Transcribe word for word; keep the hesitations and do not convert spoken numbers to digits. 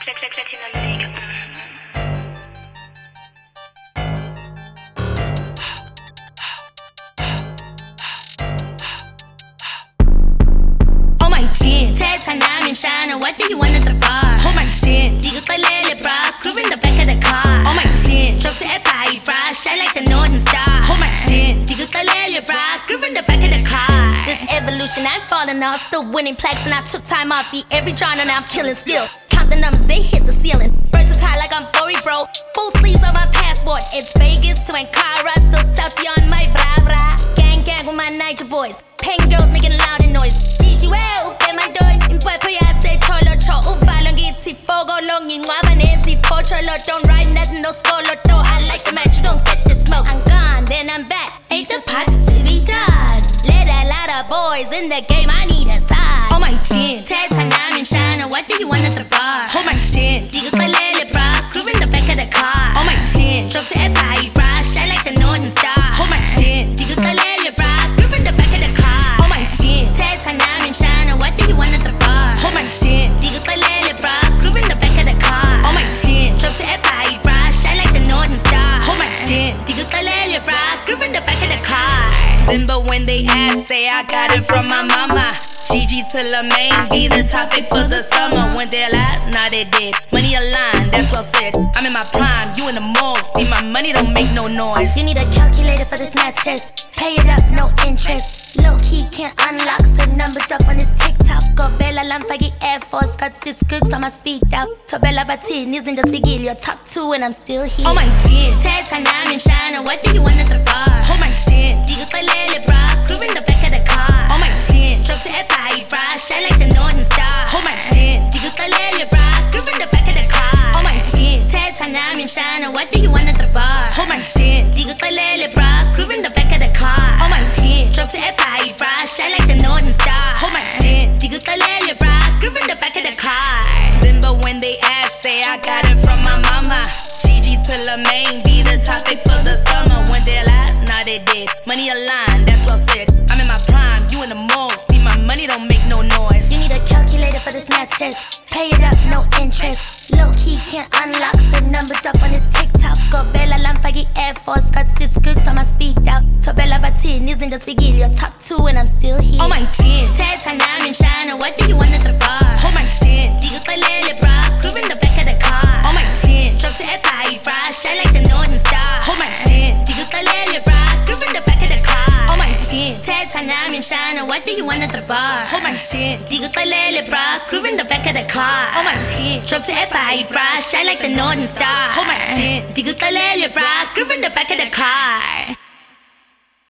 Oh my chin, Tata Namin Shana, what do you want at the bar? Hold my chin, Digo Kalele bra, groove in the back of the car. Oh my chin, drop to Epai bra, shine like the Northern Star. Hold my chin, Digo Kalele bra, groove in the back of the car. This evolution, I'm falling off, still winning plaques and I took time off. See every genre now I'm killing still. Count the numbers, they hit the ceiling. Versatile like I'm Bory bro. Full sleeves on my passport. It's Vegas to Ankara, still salty on my bravra. Gang gang with my Niger boys. Pen girls making loud noise. D J well, get my door. In Puerto ya se tolo cho. Uvalong gitsi fogo long in wabanesi focholo. Don't ride nothing, no skolo to. I like the match, you gon' get the smoke. I'm gone, then I'm back. Ain't the pots to be done. Let a lot of boys in the game, I need a side. Oh my chin, Tata Namin Shana, what do you want at the bar? Hold my chin, Digo Kalele bra, groove in the back of the car. Oh my chin, drop to Epai bra, shine like the Northern Star. Hold my chin, Digo Kalele bra, groove in the back of the car. Oh my chin, Tata Namin Shana, what do you want at the bar? Hold my chin, Digo Kalele bra, groove in the back of the car. Oh my chin, drop to Epai bra, shine like the Northern Star. Hold my chin, Digo Kalele bra, groove in the back of the car. Simba when they ask, say I got it from my mama. Gigi to La Main, be the topic for the summer. When they lie, nah they did. Money aligned, that's well said. I'm in my prime, you in the morgue. See my money don't make no noise. You need a calculator for this math test. Pay it up, no interest. Low key can't unlock, save numbers up on this TikTok. Go Bella Lamfagi Air Force, got six cooks on my speed out. To Bella Batin, isn't just Vigil, your top two and I'm still here. Oh my chin, Tata Namin Shana, what do you want at the bar? Hold my chin, Digo Kalele bra, groove in the back of the car. Oh my chin, drop to Epai bra, shine like the Northern Star. Hold my chin, Digo Kalele bra, groove in the back of the car. Oh my chin, Tata Namin Shana, what do you want at the bar? Hold my chin, Digo Kalele bra, groove in the back of the car. Oh my chin, drop to Epai bra, shine like the Northern Star. Hold my chin, Digo Kalele bra, groove in the back of the car. Simba when they ask, say I got it from my mama. Gigi to La Main, be the topic for the summer. When they lie, nah they did. Money aligned, that's well said. I'm in my prime, you in the morgue. See my money don't make no noise. You need a calculator for this math test. Pay it up, no interest. Low key can't unlock, save numbers up on this TikTok. Go Bella Lamfagi Air Force, got six cooks on my speed out. To Bella Batin, isn't just Vigil, your top two and I'm still here. Oh my chin, Tata Namin Shana, what do you want at the bar? Hold my chin, Digo Kalele bra, groove in the back of the car. Oh my chin, drop to Epai bra, shine like the Northern Star. Hold my chin, Digo Kalele bra, groove in the back of the car. Oh my chin, Tata Namin Shana, what do you want at the bar? Hold my chin, Digo Kalele bra, groove in the back of the car. Oh my chin, drop to Epai bra, shine like the Northern Star. Hold my chin, Digo Kalele bra, groove in the back of the car.